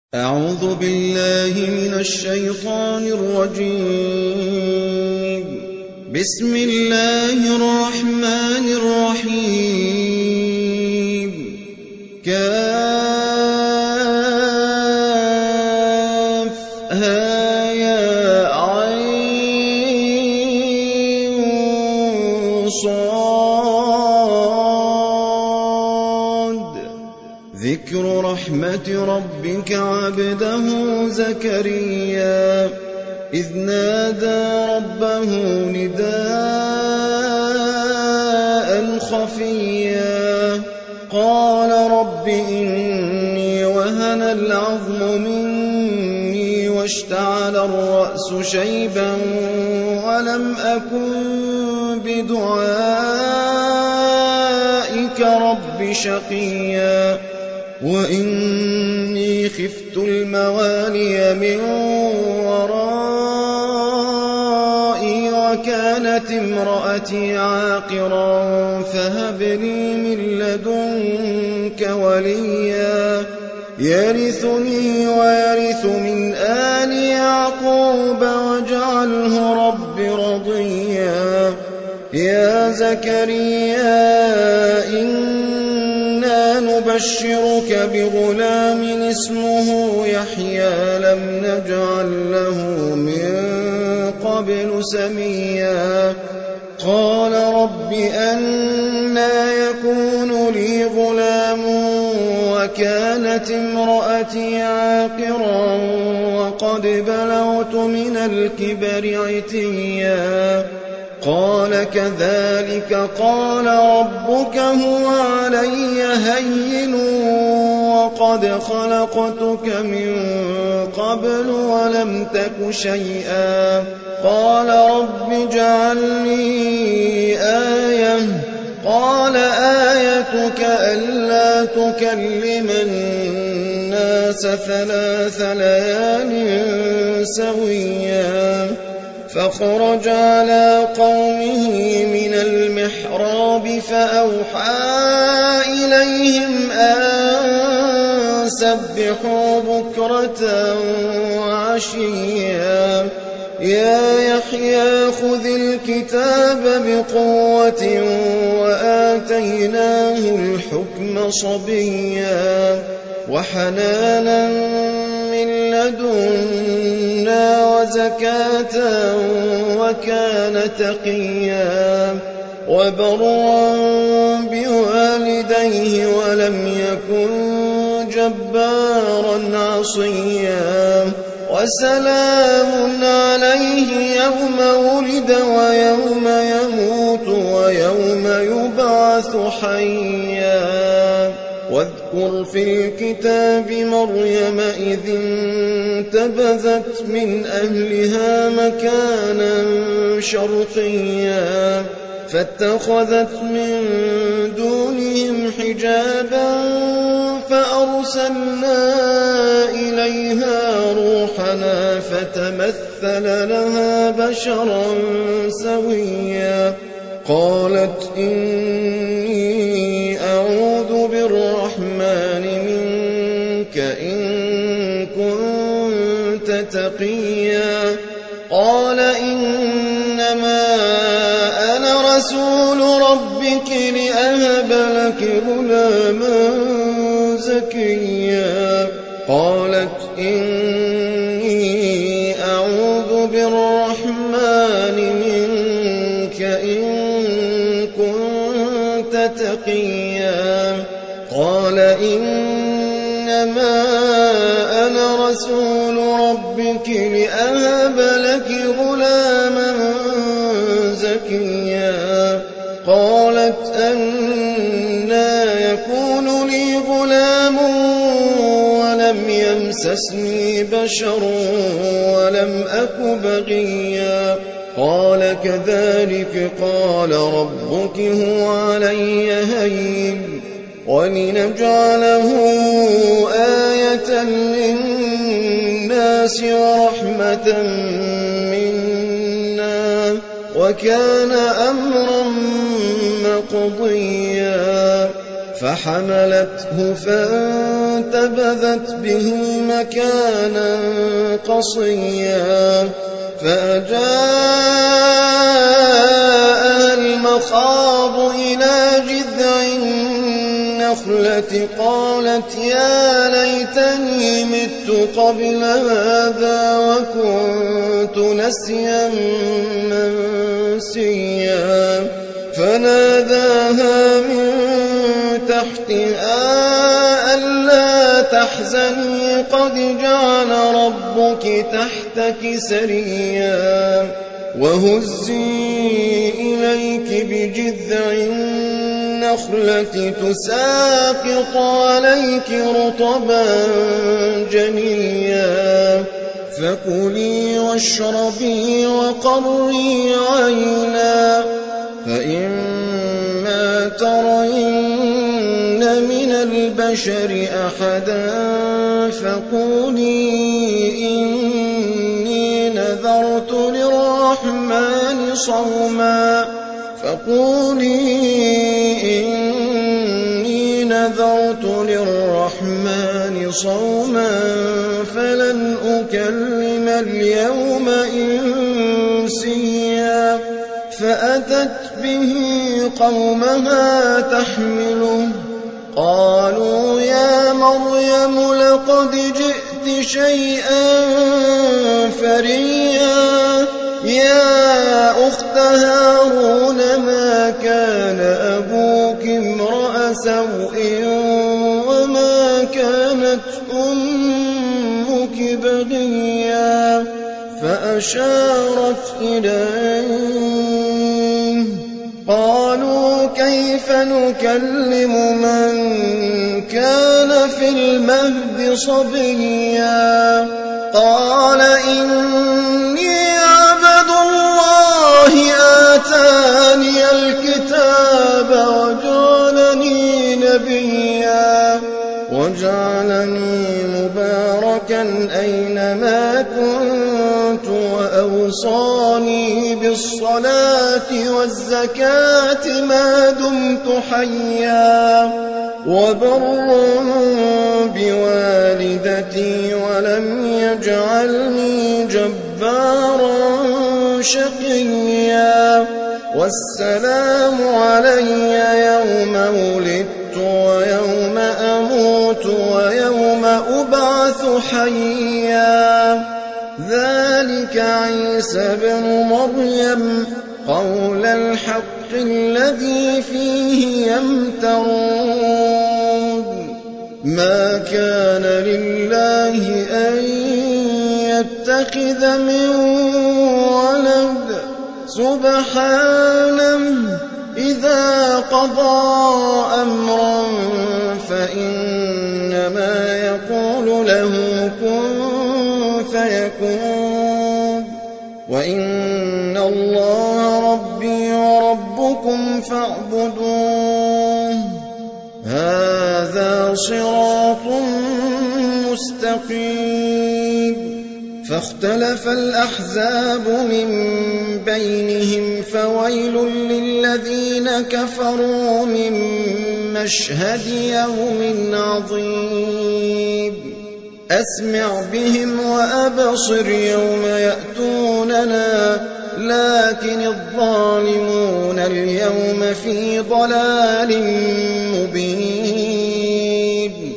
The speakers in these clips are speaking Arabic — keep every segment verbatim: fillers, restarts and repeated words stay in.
أعوذ بالله من الشيطان الرجيم. بسم الله الرحمن الرحيم. كافها يا عين صاد. ذكر رحمة ربك عبده زكريا إذ نادى ربه نداء خفيا قال رب إني وهن العظم مني واشتعل الرأس شيبا ولم أكن بدعائك رب شقيا وإني خفت الموالي من ورائي وكانت امرأتي عاقرا فهب لي من لدنك وليا يرثني ويرث من آل يعقوب واجعله رب رضيا. يا زكريا إنا نبشرك بغلام اسمه يحيى لم نجعل له من قبل سميا. قال رب أنى يكون لي غلام وكانت امرأتي عاقرا وقد بلغت من الكبر عتيا. قال كذلك قال ربك هو علي هين وقد خلقتك من قبل ولم تك شيئا. قال رب اجعل لي آية. قال آيتك ألا تكلم الناس ثلاث ليال سويا. فخرج على قومه من المحراب فأوحى إليهم أن سبحوا بكرة وعشيا. يا يحيى خذ الكتاب بقوة وآتيناه الحكم صبيا وحنانا من لدنا وزكاة وكان تقيا وبرا بوالديه ولم يكن جبارا عصيا. وسلام عليه يوم ولد ويوم يموت ويوم يبعث حيا. واذكر في الكتاب مريم إذ انتبذت من أهلها مكانا شرقيا فاتخذت من دونهم حجابا فأرسلنا إليها روحنا فتمثل لها بشرا سويا. قالت إني أعوذ بالرحمن منك إن كنت تقيا. قال إنما أنا رسول ربك لأهب لك غلاما زكيا. قالت إني أعوذ بالرحمن منك إن كنت تقيا. قال إنما أنا رسول ربك لأهب لك غلاما زكيا. قالت أنى يكون لي غلام ولم يمسسني بشر ولم أك بغيا. قال كذلك قال ربك هو علي هين ولنجعله آية للناس ورحمة منا وكان أمرا مقضيا. فحملته فانتبذت به مكانا قصيا فأجاءها المخاض إلى جذع النخلة قالت يا ليتني مت قبل هذا وكنت نسيا منسيا فناداها من تحتها ألا تحزني قد جعل ربك تحتك سريا وهزي إليك بجذع النخلة تساقط عليك رطبا جنيا فكلي واشربي وقري عينا فإما ترين من البشر أحدا فقولي إني نذرت للرحمن صوما فقولي إني نذرت للرحمن صوما فلن أكلم اليوم إنسيا فأتت به قومها تحمله قالوا يا مريم لقد جئت شيئا فريا يا أخت هارون ما كان أبوك امرأ سوء وما كانت أمك بغيا فأشارت إليه قالوا كيف نكلم من كان في المهد صبيا قال إني عبد الله آتاني الكتاب وجعلني نبيا وجعلني مباركا أينما كنت وأوصاني بالصلاة والزكاة ما دمت حيا وبرا بوالدتي ولم يجعلني جبارا شقيا والسلام علي يوم ولدت ويوم أموت ويوم أبعث حيا ذلك عيسى بن مريم قول الحق الذي فيه يمترون ما كان لله أن يتخذ من ولد سبحانه إذا قضى أمرا فإنما يقول له كن فيكون وإن الله ربي وربكم فاعبدوه هذا صراط مستقيم فاختلف الأحزاب من بينهم فويل للذين كفروا من مشهد يوم عظيم أسمع بهم وأبصر يوم يأتوننا لكن الظالمون اليوم في ضلال مبين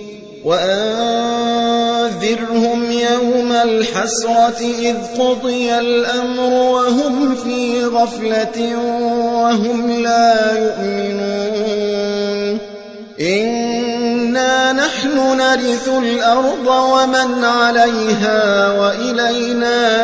وأنذرهم يوم الحسرة إذ قضي الأمر وهم في غفلة وهم لا يؤمنون إنا نحن نرث الأرض ومن عليها وإلينا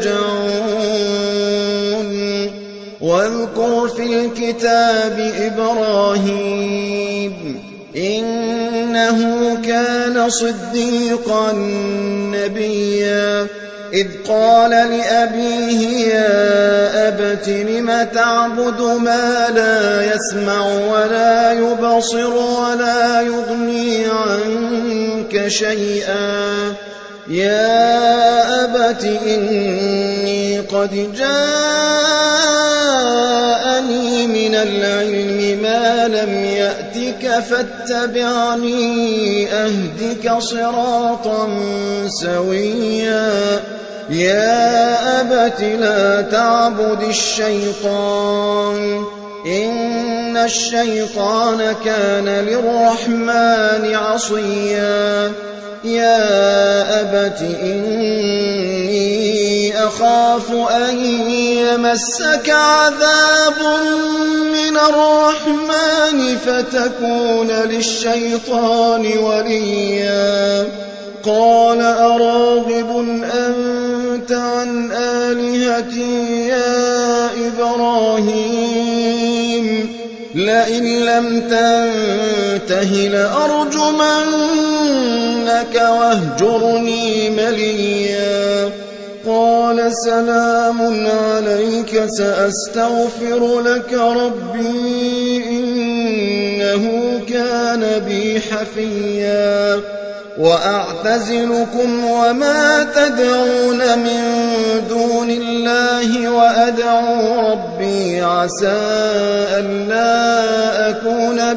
يرجعون واذكر في الكتاب إبراهيم إنه كان صديقا نبيا إذ قال لأبيه يا أبت لم تعبد ما لا يسمع ولا يبصر ولا يغني عنك شيئا يا أبت إني قد جاءني من العلم ما لم يأتك فاتبعني أهدك صراطا سويا يا أبت لا تعبد الشيطان إن الشيطان كان للرحمن عصيا يا أبت إني أخاف أن يمسك عذاب من الرحمن فتكون للشيطان وليا قال أراغب أنت عن آلهتي يا إبراهيم لئن لم تنته لأرجمنك واهجرني مليا قال سلام عليك سأستغفر لك ربي إنه كان بي حفيا وأعتزلكم وما تدعون من دون الله وأدعو ربي عسى ألا أكون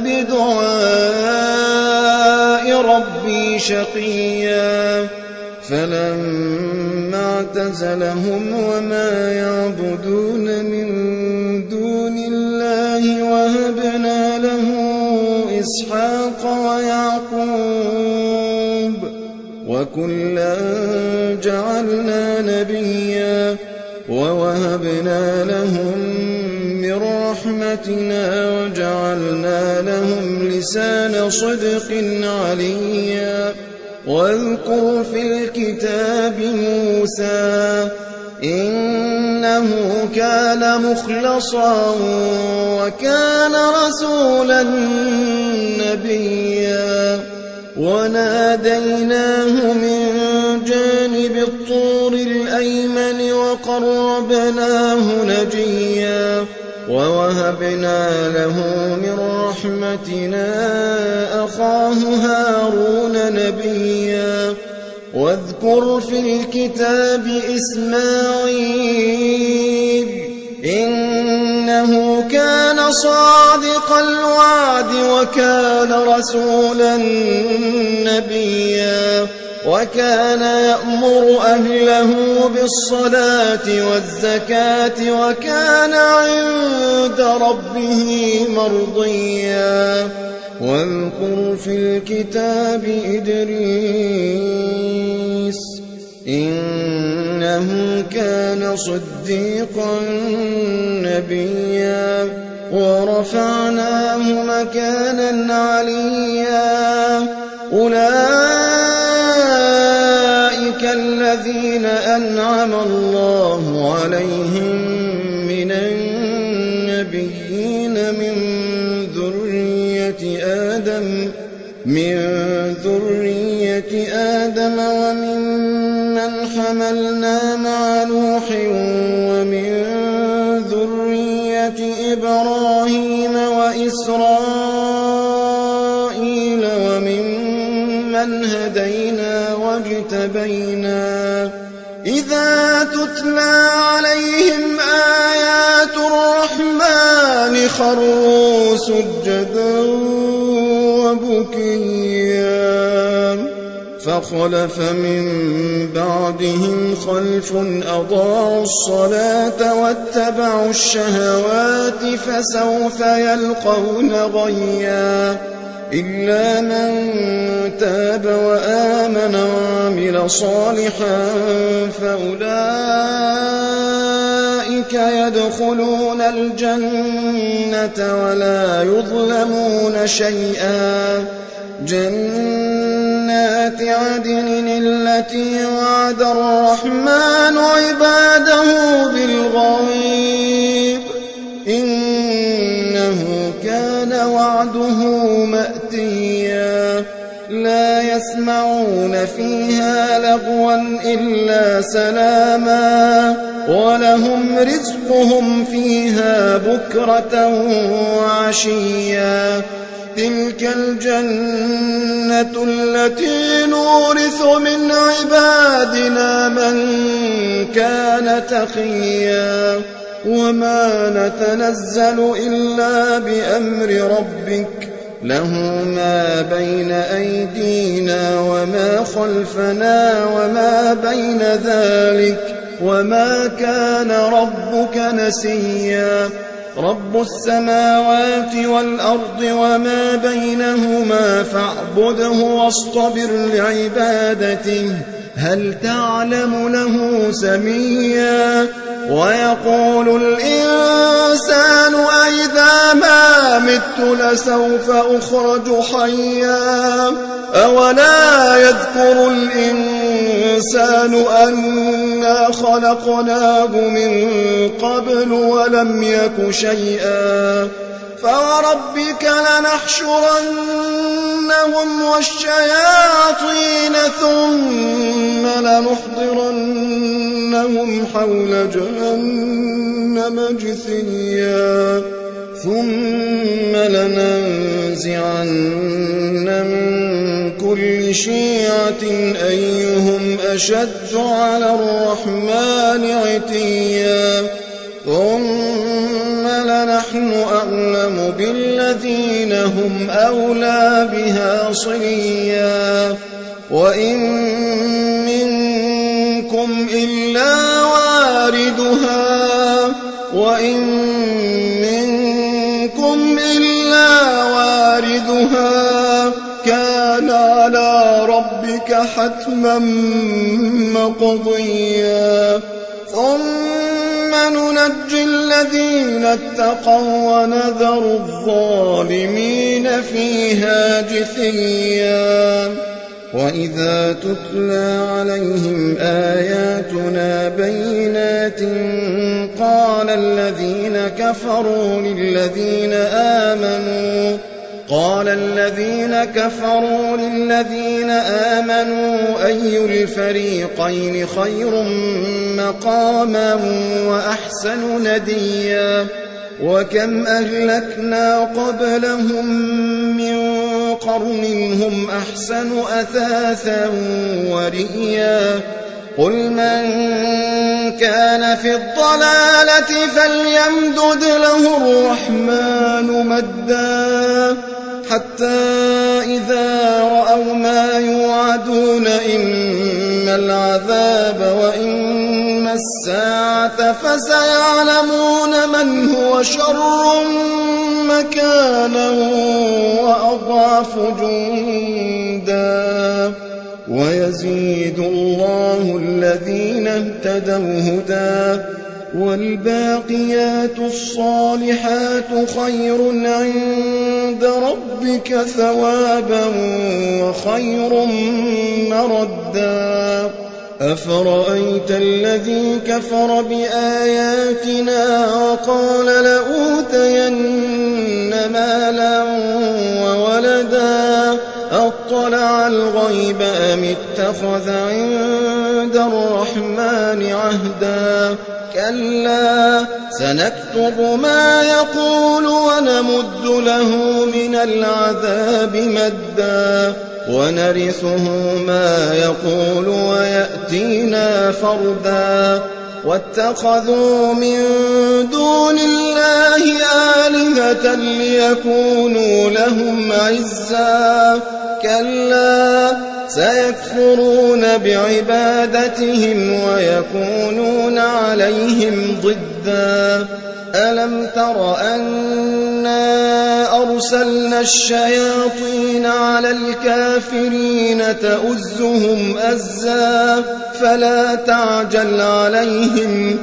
بدعاء ربي شقيا فلما اعتزلهم وما يعبدون من دون الله وهبنا له إسحاق ويعقوب وكلا جعلنا نبيا ووهبنا لهم من رحمتنا وجعلنا لهم لسان صدق عليا واذكر في الكتاب موسى إنه كان مخلصا وكان رسولا نبيا وناديناه من جانب الطور الأيمن وقربناه نجيا ووهبنا له من رحمتنا أخاه هارون نبيا واذكر في الكتاب إسماعيل إنه كان صادق الوعد وكان رسولا نبيا وكان يأمر أهله بالصلاة والزكاة وكان عند ربه مرضيا واذكر في الكتاب إدريس إنه كان صديقا نبيا ورفعناه مكانا عليا أولئك الذين أنعم الله عليهم من النبيين من ذرية آدم من ذرية آدم وممن حملنا مع نوح ومن ذرية إبراهيم وإسرائيل وممن هدينا واجتبينا إذا تتلى عليهم آيات الرحمن خروا سجدا وبكيا فخلف من بعدهم خلف أضاعوا الصلاة واتبعوا الشهوات فسوف يلقون غيا إلا من تاب وآمن وعمل صالحا فأولئك يدخلون الجنة ولا يظلمون شيئا جنات عدن التي وعد الرحمن عباده بالغيب إنه كان وعده مأتيا لا يسمعون فيها لغوا إلا سلاما ولهم رزقهم فيها بكرة وعشيا تلك الجنة التي نورث من عبادنا من كان تقيا وما نتنزل إلا بأمر ربك له ما بين أيدينا وما خلفنا وما بين ذلك وما كان ربك نسيا رب السماوات والأرض وما بينهما فاعبده واصطبر لعبادته هل تعلم له سميا ويقول الإنسان أئذا ما مت لسوف أخرج حيا أولا يذكر الإنسان أنا خلقناه من قبل ولم يك شيئا فوربك لنحشرنهم والشياطين ثم لنحضرنهم حول جهنم جثيا ثم لننزعن من كل شيعة أيهم أشد على الرحمن عتيا ثم لنحن أعلم بالذين هم أولى بها صليا وإن منكم إلا واردها وإن منكم إلا واردها كان على ربك حتما مقضيا ثم ننجي الذين اتقوا ونذر الظالمين فيها جثيا وإذا تتلى عليهم آياتنا بينات قال الذين كفروا للذين آمنوا قال الذين كفروا للذين آمنوا أي الفريقين خير مقاما وأحسن نديا وكم أهلكنا قبلهم من قرن هم أحسن أثاثا ورئيا قل من كان في الضلالة فليمدد له الرحمن مدا حتى إذا رأوا ما يوعدون إما العذاب وإما الساعة فسيعلمون من هو شر مكانا وأضعف جندا ويزيد الله الذين اهتدوا هدى والباقيات الصالحات خير عند ربك ثوابا وخير مردا أفرأيت الذي كفر بآياتنا وقال لأوتين مالا وولدا أطلع الغيب أم اتخذ عند الرحمن عهدا كلا سنكتب ما يقول ونمد له من العذاب مدا ونرثه ما يقول ويأتينا فردا واتخذوا من دون الله آلهة ليكونوا لهم عزا كلا سيكفرون بعبادتهم ويكونون عليهم ضدا ألم تر أنا أرسلنا الشياطين على الكافرين تؤزهم أزا فلا تعجل عليهم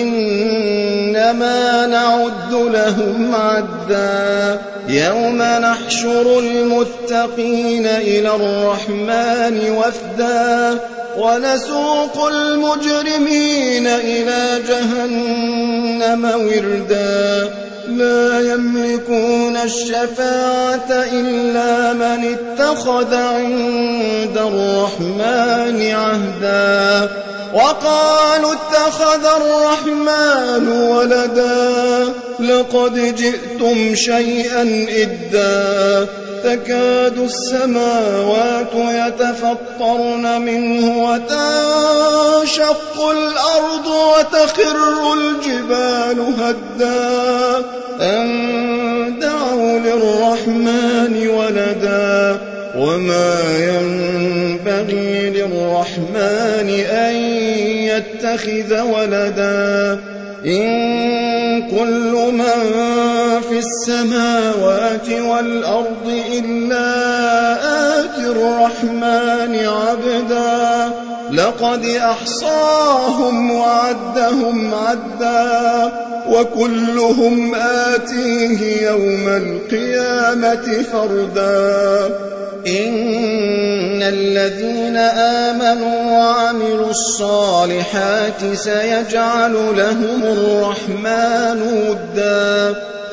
إنما نعد لهم عدا يوم نحشر المتقين إلى الرحمن وفدا ونسوق المجرمين إلى جهنم وردا لا يملكون الشفاعة إلا من اتخذ عند الرحمن عهدا وقالوا اتخذ الرحمن ولدا لقد جئتم شيئا إدا تكاد السماوات يتفطرن منه وتنشق الأرض وتخر الجبال هدا أن دعوا للرحمن ولدا وما ينبغي للرحمن أن يتخذ ولدا إن كل من في السماوات والأرض إلا آتي الرحمن عبدا لقد أحصاهم وعدهم عدا وكلهم آتيه يوم القيامة فردا إن الذين آمنوا وعملوا الصالحات سيجعل لهم الرحمن ودا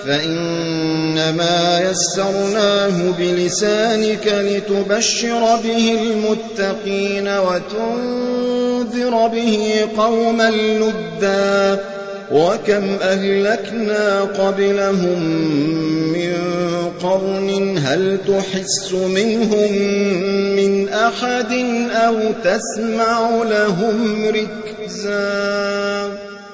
فإنما يسرناه بلسانك لتبشر به المتقين وتنذر به قوما لدا وكم أهلكنا قبلهم من قرن هل تحس منهم من أحد أو تسمع لهم ركزا